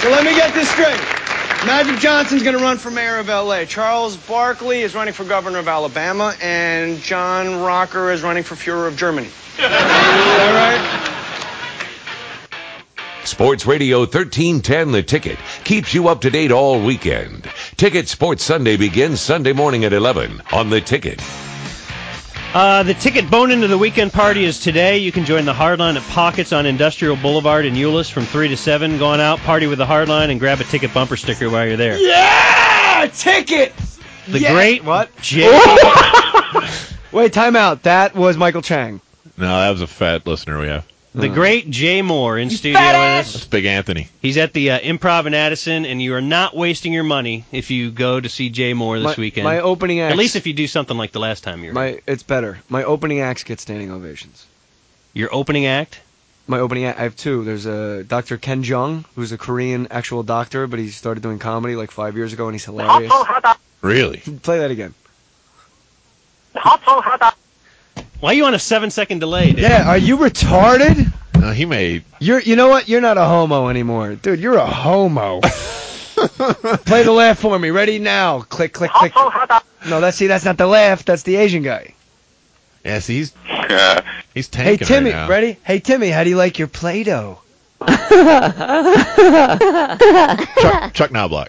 So let me get this straight. Magic Johnson's going to run for mayor of L.A. Charles Barkley is running for governor of Alabama, and John Rocker is running for Führer of Germany. Is that right? Sports Radio 1310 The Ticket keeps you up to date all weekend. Ticket Sports Sunday begins Sunday morning at 11 on The Ticket. The Ticket Bone Into the Weekend party is today. You can join the Hardline at Pockets on Industrial Boulevard in Euless from 3 to 7. Go on out, party with the Hardline, and grab a Ticket bumper sticker while you're there. Yeah! Ticket! The great What? Jay. Wait, time out. That was Michael Chang. No, that was a fat listener we have. The great Jay Moore in studio with us. That's Big Anthony. He's at the Improv in Addison, and you are not wasting your money if you go to see Jay Moore this weekend. My opening act. At least if you do something like the last time you were here. It's better. My opening acts get standing ovations. Your opening act? My opening act, I have two. There's a Dr. Ken Jeong, who's a Korean actual doctor, but he started doing comedy like 5 years ago, and he's hilarious. Really? Play that again. Why are you on a 7-second delay, dude? Yeah, are you retarded? No, he made. You know what? You're not a homo anymore. Dude, you're a homo. Play the laugh for me. Ready now. Click, click, click. No, that's not the laugh. That's the Asian guy. Yeah, see, he's Hey, tanking Timmy, right now. ready? Hey, Timmy, how do you like your Play-Doh? Chuck Knobloch.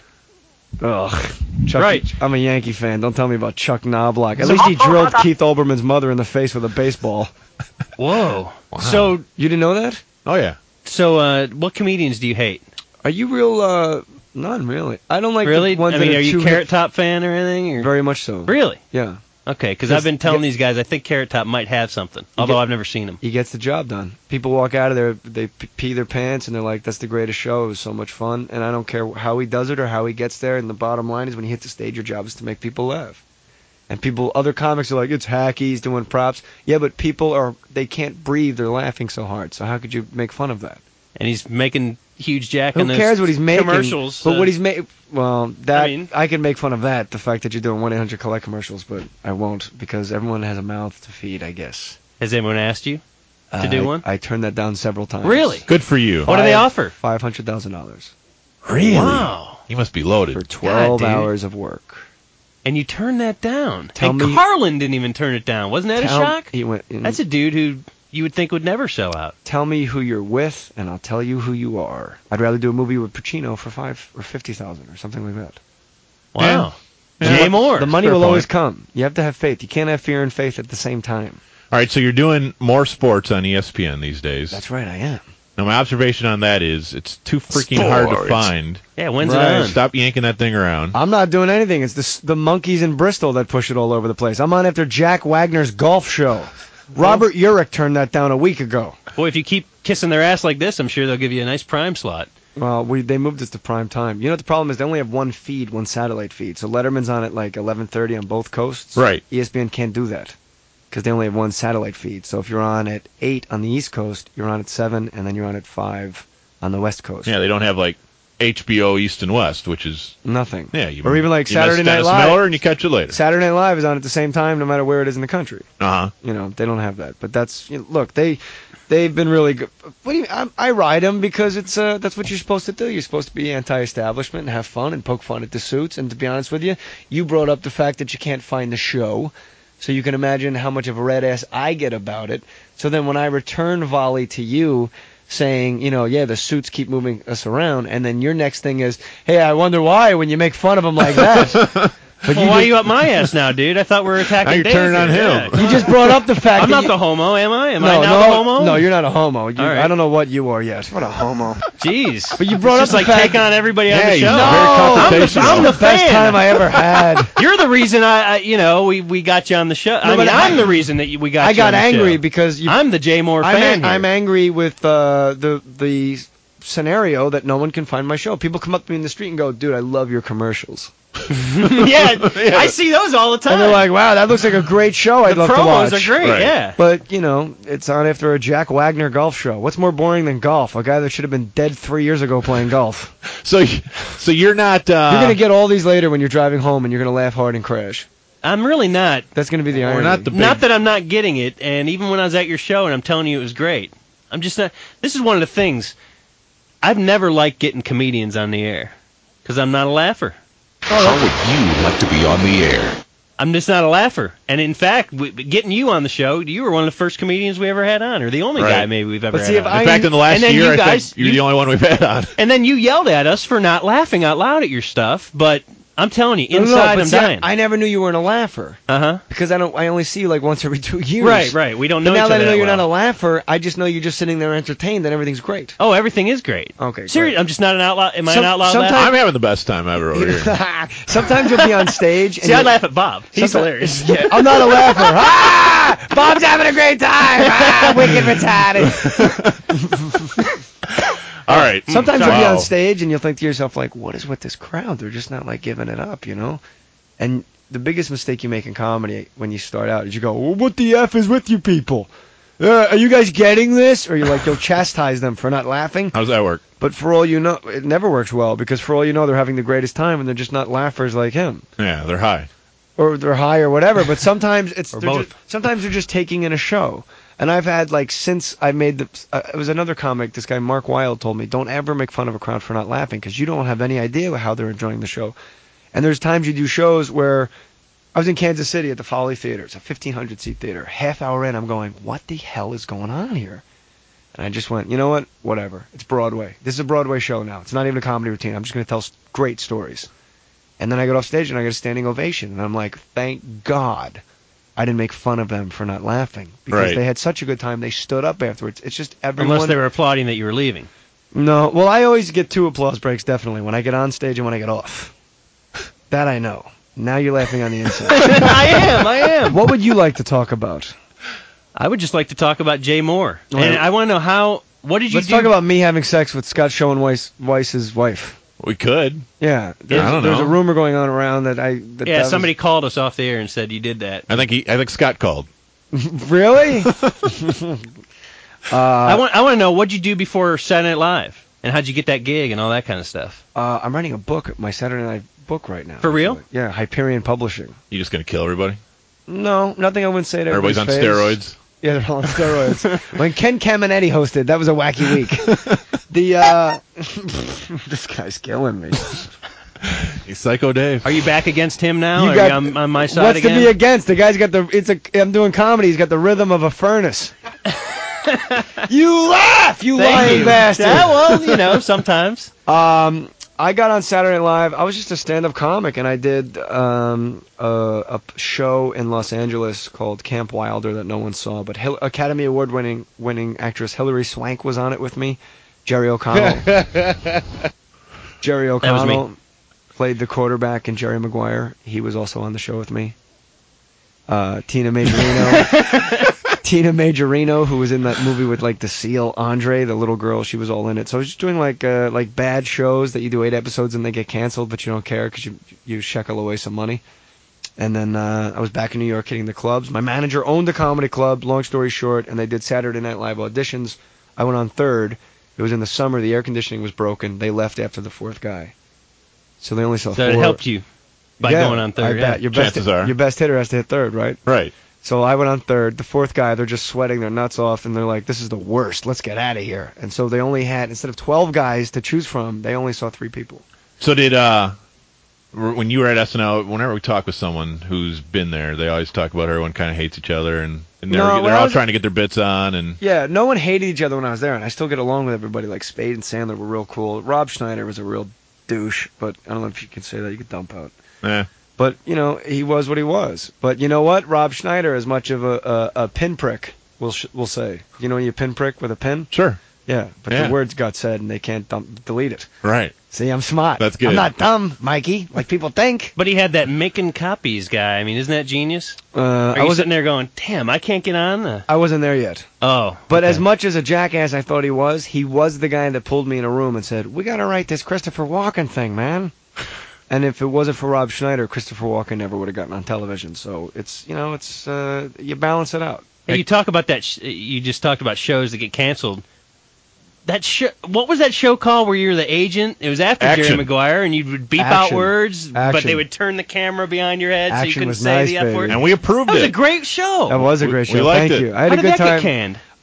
Ugh. Chuck, Right. I'm a Yankee fan. Don't tell me about Chuck Knobloch. At least he drilled Keith Olbermann's mother in the face with a baseball. Whoa. Wow. So, You didn't know that? Oh, yeah. what comedians do you hate? Are you real, none really. I don't like Really? the ones I mean, that are you too Carrot Top fan or anything? Or? Very much so. Really? Yeah. Okay, because I've been telling these guys I think Carrot Top might have something, although I've never seen him. He gets the job done. People walk out of there, they pee their pants, and they're like, that's the greatest show. It was so much fun. And I don't care how he does it or how he gets there. And the bottom line is when he hits the stage, your job is to make people laugh. And other comics are like, it's hacky, he's doing props. Yeah, but they can't breathe. They're laughing so hard. So how could you make fun of that? And he's making huge jack Who on those cares what he's making? commercials. But what he's making, well, that I mean- I can make fun of that, the fact that you're doing 1-800-COLLECT commercials, but I won't because everyone has a mouth to feed, I guess. Has anyone asked you to do one? I turned that down several times. Really? Good for you. What do they offer? $500,000 Really? Wow. He must be loaded. for 12 dude. hours of work. And you turned that down. Tell and me- Carlin didn't even turn it down. Wasn't that a shock? He went. That's a dude who you would think would never sell out. Tell me who you're with, and I'll tell you who you are. I'd rather do a movie with Pacino for $5,000 or $50,000 or something like that. Wow. Yeah. Jay Moore. The money Fair will point. always come. You have to have faith. You can't have fear and faith at the same time. All right, so you're doing more sports on ESPN these days. That's right, I am. Now, my observation on that is it's too freaking hard to Sports. find. Yeah, when's Right. it on? Stop yanking that thing around. I'm not doing anything. It's the monkeys in Bristol that push it all over the place. I'm on after Jack Wagner's golf show. Robert Urich turned that down a week ago. Boy, if you keep kissing their ass like this, I'm sure they'll give you a nice prime slot. Well, they moved us to prime time. You know what the problem is? They only have one satellite feed. So Letterman's on at like 11:30 on both coasts. Right. ESPN can't do that because they only have one satellite feed. So if you're on at 8 on the East Coast, you're on at 7, and then you're on at 5 on the West Coast. Yeah, they don't have like HBO East and West, which is Nothing. yeah. You, Or even like you miss Saturday Night Dennis Live. Miller and you catch it later. Saturday Night Live is on at the same time, no matter where it is in the country. Uh huh. You know, they don't have that. But that's look, they've been really good. What do you? I ride them because it's that's what you're supposed to do. You're supposed to be anti-establishment and have fun and poke fun at the suits. And to be honest with you, you brought up the fact that you can't find the show, so you can imagine how much of a red ass I get about it. So then when I return volley to you, saying, yeah, the suits keep moving us around, and then your next thing is, hey, I wonder why when you make fun of them like that. But Well, why are you up my ass now, dude? I thought we were attacking Now you're Dave turning on here. him. Yeah. You just brought up the fact I'm that not you- the homo, am I? Am no, I now the homo? No, you're not a homo. You, All right. I don't know what you are yet. What a homo. Jeez. But you brought It's up just the like fact- take on everybody on the Hey, show. no, I'm the, confrontational. I'm the best fan. time I ever had. You're the reason we got you on the show. No, but I'm the reason that we got I you got on the angry show. because you. I'm the Jay Moore fan here. I'm angry with the scenario that no one can find my show. People come up to me in the street and go, dude, I love your commercials. yeah, I see those all the time. And they're like, wow, that looks like a great show. I'd the love to watch. promos are great, Right. yeah. But, it's on after a Jack Wagner golf show. What's more boring than golf? A guy that should have been dead 3 years ago playing golf. So you're not. You're going to get all these later when you're driving home and you're going to laugh hard and crash. I'm really not. That's going to be the We're irony. not the big- Not that I'm not getting it, and even when I was at your show and I'm telling you it was great, I'm just not. This is one of the things. I've never liked getting comedians on the air because I'm not a laugher. How would you like to be on the air? I'm just not a laugher. And in fact, getting you on the show, you were one of the first comedians we ever had on, or the only guy maybe we've ever But had see, if on. In fact, in the last year, I think you're the only one we've had on. And then you yelled at us for not laughing out loud at your stuff, but I'm telling you, inside I'm dying. I never knew you weren't a laugher. Uh-huh. Because I only see you like once every 2 years. Right. We don't know But each now other that I know that you're well. not a laugher, I just know you're just sitting there entertained and everything's great. Oh, everything is great. Okay, Seriously, great. I'm just not an outlaw. Am I an Some- outlaw sometimes- laugher? I'm having the best time ever over here. Sometimes you'll be on stage. And See, I laugh at Bob. He's hilarious. Yeah, I'm not a laugher. Ah! Bob's having a great time. Ah, wicked retarded. All right. Sometimes you'll be Wow. on stage and you'll think to yourself, like, what is with this crowd? They're just not, like, giving it up, you know? And the biggest mistake you make in comedy when you start out is you go, well, what the F is with you people? Are you guys getting this? Or you'll chastise them for not laughing. How does that work? But for all you know, it never works well because for all you know, they're having the greatest time and they're just not laughers like him. Yeah, they're high. Or they're high or whatever, but sometimes Or both. Sometimes they're just taking in a show. And I've had, like, since I made it was another comic, this guy Mark Wilde told me, don't ever make fun of a crowd for not laughing because you don't have any idea how they're enjoying the show. And there's times you do shows where I was in Kansas City at the Folly Theater. It's a 1,500 seat theater. Half hour in, I'm going, what the hell is going on here? And I just went, you know what? Whatever. It's Broadway. This is a Broadway show now. It's not even a comedy routine. I'm just going to tell great stories. And then I get off stage and I get a standing ovation. And I'm like, thank God I didn't make fun of them for not laughing. Because Right. they had such a good time. They stood up afterwards. It's just everyone. Unless they were applauding that you were leaving. No. Well, I always get 2 applause breaks, definitely, when I get on stage and when I get off. That I know. Now you're laughing on the inside. I am. What would you like to talk about? I would just like to talk about Jay Moore. Well, And I want to know what did you Let's do? talk about me having sex with Scott Schoen Weiss's wife. We could. Yeah. I don't There's know. a rumor going on around that Yeah, somebody called us off the air and said you did that. I think Scott called. Really? I want to know what'd you do before Saturday Night Live, and how'd you get that gig and all that kind of stuff. I'm writing a book, my Saturday Night book right now. For real? actually. Yeah, Hyperion Publishing. You just gonna kill everybody? No, nothing I wouldn't say to Everybody's on everybody's face. steroids. Yeah, they're all on steroids. When Ken Caminetti hosted, that was a wacky week. This guy's killing me. He's Psycho Dave. Are you back against him now? You Are got- you on my side What's again? to be against? The guy's got I'm doing comedy. He's got the rhythm of a furnace. You laugh, you Thank lying you. bastard. Yeah, well, sometimes. I got on Saturday Night Live. I was just a stand-up comic, and I did a show in Los Angeles called Camp Wilder that no one saw. But Academy Award winning actress Hilary Swank was on it with me. Jerry O'Connell. Jerry O'Connell played the quarterback in Jerry Maguire. He was also on the show with me. Tina Majorino. Tina Majorino, who was in that movie with like the seal Andre, the little girl, she was all in it. So I was just doing like bad shows that you do 8 episodes and they get canceled, but you don't care because you shekel away some money. And then I was back in New York hitting the clubs. My manager owned a comedy club, long story short, and they did Saturday Night Live auditions. I went on third. It was in the summer. The air conditioning was broken. They left after the 4th guy. So they only saw 4. So it helped you by going on third. I bet. Your best hitter has to hit third, right? Right. So I went on third. The 4th guy, they're just sweating their nuts off, and they're like, this is the worst. Let's get out of here. And so they only had, instead of 12 guys to choose from, they only saw 3 people. So did when you were at SNL, whenever we talk with someone who's been there, they always talk about everyone kind of hates each other, and they're all trying to get their bits on. And yeah, no one hated each other when I was there, and I still get along with everybody. Like Spade and Sandler were real cool. Rob Schneider was a real douche, but I don't know if you can say that. You could dump out. But, you know, he was what he was. But you know what? Rob Schneider is much of a pinprick, we'll say. You know when you pinprick with a pin? Sure. Yeah, but the words got said and they can't delete it. Right. See, I'm smart. That's good. I'm not dumb, Mikey, like people think. But he had that making copies guy. I mean, isn't that genius? Are you sitting there going, damn, I can't get on? I wasn't there yet. Oh. But as much as a jackass I thought he was the guy that pulled me in a room and said, we got to write this Christopher Walken thing, man. And if it wasn't for Rob Schneider, Christopher Walken never would have gotten on television. So it's, you balance it out. Hey, you talk about that. You just talked about shows that get canceled. That show, what was that show called where you're the agent? It was after Action. Jerry Maguire, and you would beep out words, but they would turn the camera behind your head so you Action couldn't was say nice, the F word. baby. And we approved That was it. a great show. That was a great show. We liked Thank it. you. I had How a did good that time. get canned?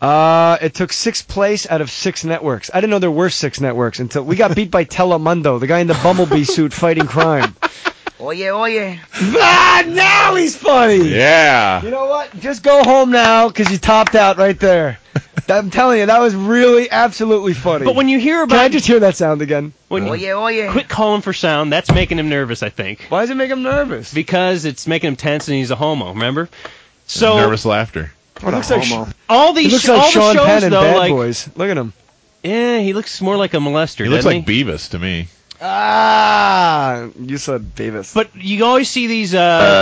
It took 6th place out of 6 networks. I didn't know there were 6 networks until we got beat by Telemundo, the guy in the bumblebee suit fighting crime. Oye. Now he's funny. Yeah. You know what? Just go home now because you topped out right there. I'm telling you, that was really absolutely funny. But when you hear about... Can I just hear that sound again? Oye. Quit calling for sound. That's making him nervous, I think. Why does it make him nervous? Because it's making him tense and he's a homo, remember? So Nervous laughter. It looks like all these he looks like all Sean the shows, Penn in though, Bad like, Boys. Look at him. Yeah, he looks more like a molester, He looks doesn't like Beavis to me. You said Beavis. But you always see these,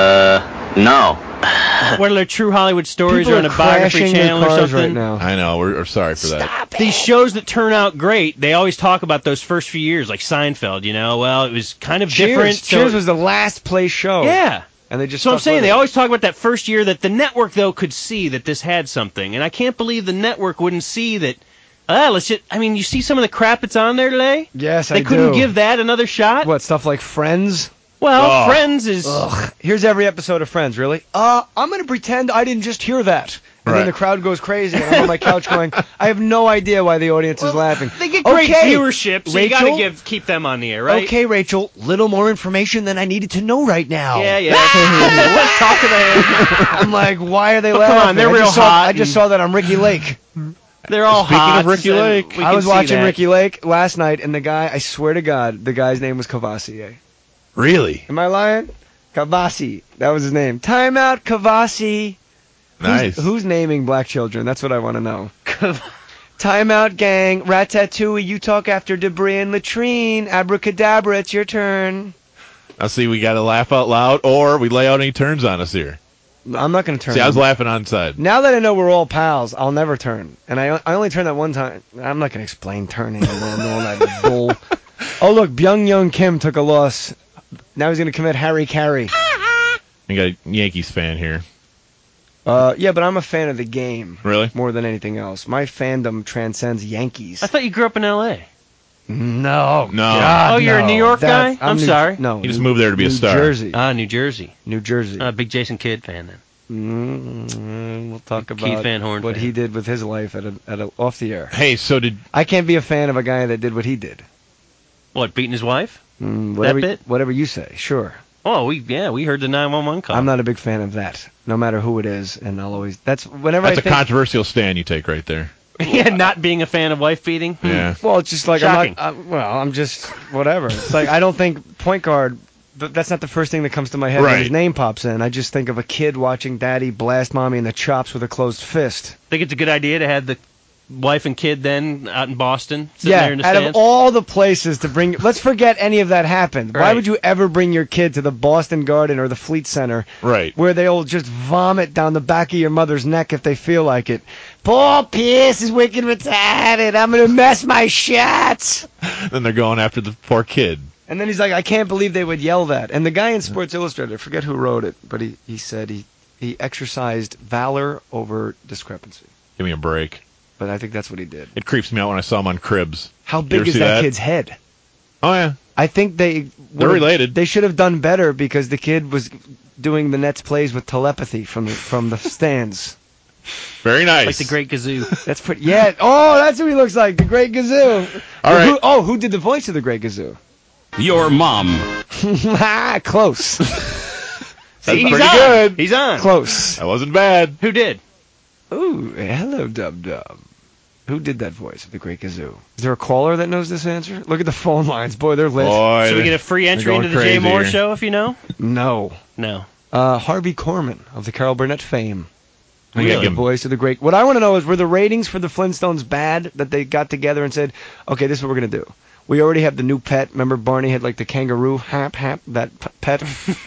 No. what are their true Hollywood stories People or on are a biography crashing their channel or cars something? right now. I know. We're sorry for that. These shows that turn out great, they always talk about those first few years, like Seinfeld, you know? Well, it was kind of different. Cheers was the last place show. Yeah. And they just So I'm stuck saying with they it. always talk about that first year that the network, though, could see that this had something. And I can't believe the network wouldn't see that. You see some of the crap that's on there today? Yes, They I couldn't do. give that another shot? What, stuff like Friends? Well, Friends is... Ugh. Here's every episode of Friends, really? I'm going to pretend I didn't just hear that. And then the crowd goes crazy, and I'm on my couch going, I have no idea why the audience is laughing. They get great viewership, so Rachel? you got to keep them on the air, right? Okay, Rachel, little more information than I needed to know right now. Yeah. Talk to the hand. I'm like, why are they Come laughing? on, they're I real just hot I just saw that on Ricky Lake. They're all Speaking hot. of Ricky and Lake, we I can was see watching that. Ricky Lake last night, and the guy, I swear to God, the guy's name was Cavassier. Really? Am I lying? Cavassi. That was his name. Timeout, Cavassi. Nice. Who's naming black children? That's what I want to know. Timeout, gang. Ratatouille, you talk after Debris and Latrine. Abracadabra, it's your turn. Now, see, we got to laugh out loud, or we lay out any turns on us here. I'm not going to turn. See, I was laughing on side. Now that I know we're all pals, I'll never turn. And I only turned that one time. I'm not going to explain turning and all that bull. Oh, look, Byung-Young Kim took a loss. Now he's going to commit Harry Carey. You got a Yankees fan here. Yeah, but I'm a fan of the game. Really? More than anything else. My fandom transcends Yankees. I thought you grew up in L.A. No. No. God, Oh, you're a no. New York guy? I'm sorry. No. He just moved there to be a star. New Jersey. New Jersey. New Jersey. Big Jason Kidd fan then. We'll talk Keith about Van Horn what fan. he did with his life at a off the air. Hey, so did... I can't be a fan of a guy that did what he did. What, beating his wife? Whatever, bit? Whatever you say, sure. Oh, we heard the 911 call. I'm not a big fan of that, no matter who it is, and I'll always. That's whenever That's I a think. controversial stand you take right there. Yeah, not being a fan of wife beating. Yeah. Well, it's just like Shocking. I'm just whatever. It's like I don't think point guard. That's not the first thing that comes to my head when Right. his name pops in. I just think of a kid watching daddy blast mommy in the chops with a closed fist. Think it's a good idea to have the wife and kid then out in Boston sitting there in the out stands? of all the places to bring, let's forget any of that happened. Why Right. would you ever bring your kid to the Boston Garden or the Fleet Center, Right. where they'll just vomit down the back of your mother's neck if they feel like it? Paul Pierce is wicked retarded. I'm gonna mess my shots. Then they're going after the poor kid. And then he's like, I can't believe they would yell that. And the guy in Sports Illustrated, I forget who wrote it, but he said he exercised valor over discrepancy. Give me a break. But I think that's what he did. It creeps me out when I saw him on Cribs. How You big ever is see that kid's head? Oh, yeah. I think they're related. They should have done better because the kid was doing the Nets plays with telepathy from the stands. Very nice. Like the Great Gazoo. That's pretty. Yeah. Oh, that's who he looks like. The Great Gazoo. All right. Who did the voice of the Great Gazoo? Your mom. Close. See, he's pretty on. good. He's on. Close. That wasn't bad. Who did? Ooh, hello, Dub Dub. Who did that voice of the Great Gazoo? Is there a caller that knows this answer? Look at the phone lines. Boy, they're lit. Boy, Should we get a free entry going into the Jay crazy Moore here. show if you know? No. No. Harvey Korman of the Carol Burnett fame. We gotta The give him- voice of the Great. What I want to know is, were the ratings for the Flintstones bad that they got together and said, okay, this is what we're going to do. We already have the new pet. Remember Barney had like the kangaroo hap, that pet?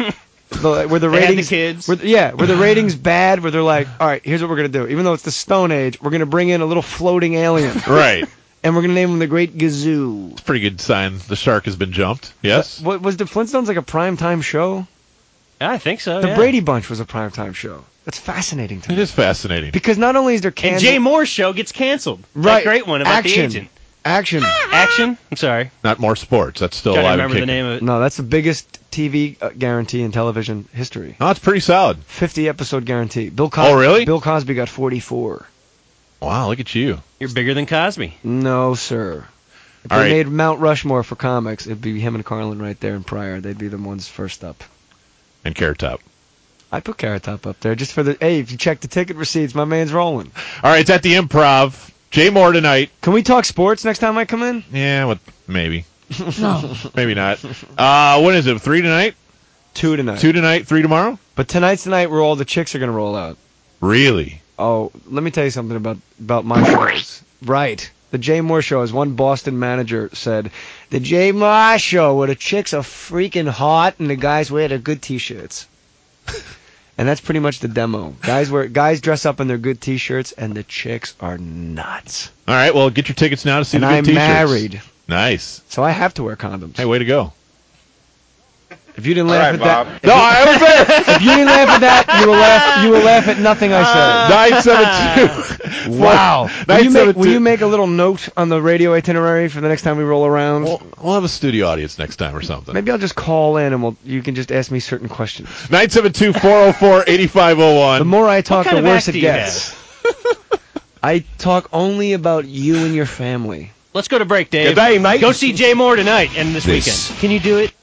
Were the They had ratings the kids. Were the ratings bad? Where they're like, all right, here's what we're gonna do. Even though it's the Stone Age, we're gonna bring in a little floating alien, Right. and we're gonna name him the Great Gazoo. It's a pretty good sign the shark has been jumped. Yes? What was the Flintstones like a primetime show? I think so. The yeah. Brady Bunch was a primetime show. That's fascinating to It me is fascinating. because not only is there And candy, Jay Moore's show gets canceled. Right. That great one about Action. the agent. action. Action? I'm sorry. Not more sports. That's still Trying to alive and remember the kicking. name of it. No, that's the biggest TV guarantee in television history. No, it's pretty solid. 50 episode guarantee. Bill Cosby. Oh, really? Bill Cosby got 44. Wow, look at you. You're bigger than Cosby. No, sir. If All they right. made Mount Rushmore for comics, it'd be him and Carlin right there and Pryor. They'd be the ones first up. And Carrot Top. I'd put Carrot Top up there just for the. Hey, if you check the ticket receipts, my man's rolling. All right, it's at the Improv. Jay Moore tonight. Can we talk sports next time I come in? Yeah, maybe. No. Maybe not. When is it? 3 tonight? 2 tonight. 2 tonight, 3 tomorrow? But tonight's the night where all the chicks are going to roll out. Really? Oh, let me tell you something about my shows. Right. The Jay Moore Show, as one Boston manager said, the Jay Moore Show where the chicks are freaking hot and the guys wear their good T-shirts. And that's pretty much the demo. Guys dress up in their good T-shirts and the chicks are nuts. All right, well, get your tickets now to see And the good I'm T-shirts. married. Nice. So I have to wear condoms. Hey, way to go. If you didn't laugh at that, No, I was there. if you didn't laugh at that, you will laugh at nothing I said. 972. Wow. Will you 972. make a little note on the radio itinerary for the next time we roll around? We'll have a studio audience next time or something. Maybe I'll just call in and you can just ask me certain questions. 972-404-8501. The more I talk, kind the of worse act it do you gets. I talk only about you and your family. Let's go to break, Dave. Good day, mate. Go see Jay Moore tonight and this This weekend. Can you do it?